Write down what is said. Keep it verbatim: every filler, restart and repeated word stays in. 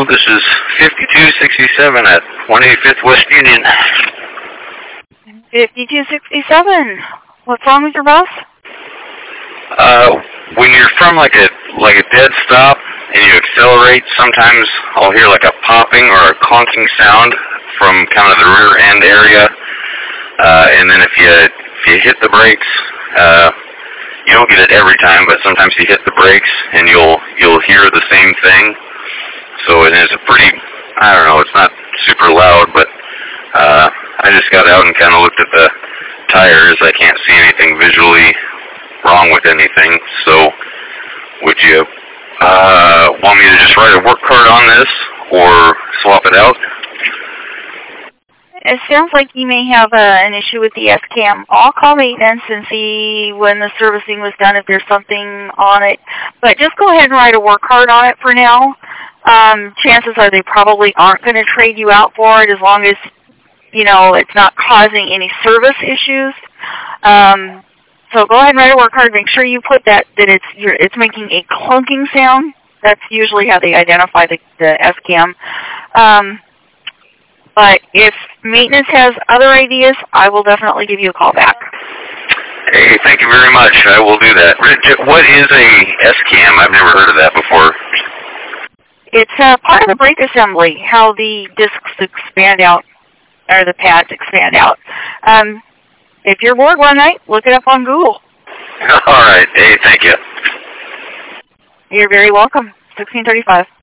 This is fifty-two sixty-seven at one eighty-fifth West Union. fifty-two sixty-seven. What's wrong with your bus? Uh, when you're from like a like a dead stop and you accelerate, sometimes I'll hear like a popping or a clunking sound from kind of the rear end area. Uh, and then if you if you hit the brakes, uh, you don't get it every time, but sometimes you hit the brakes and you'll you'll hear the same thing. So it is a pretty, I don't know, it's not super loud, but uh, I just got out and kind of looked at the tires. I can't see anything visually wrong with anything. So would you uh, want me to just write a work card on this or swap it out? It sounds like you may have uh, an issue with the S CAM. I'll call maintenance and see when the servicing was done if there's something on it. But just go ahead and write a work card on it for now. Um, chances are they probably aren't going to trade you out for it as long as, you know, it's not causing any service issues. Um, so go ahead and write a work card. Make sure you put that that it's you're, it's making a clunking sound. That's usually how they identify the, the S CAM. Um, but if maintenance has other ideas, I will definitely give you a call back. Hey, thank you very much. I will do that. What is a S CAM? I've never heard of that before. It's uh, part of the brake assembly, how the discs expand out, or the pads expand out. Um, if you're bored one night, look it up on Google. All right. Hey, thank you. You're very welcome. sixteen thirty-five.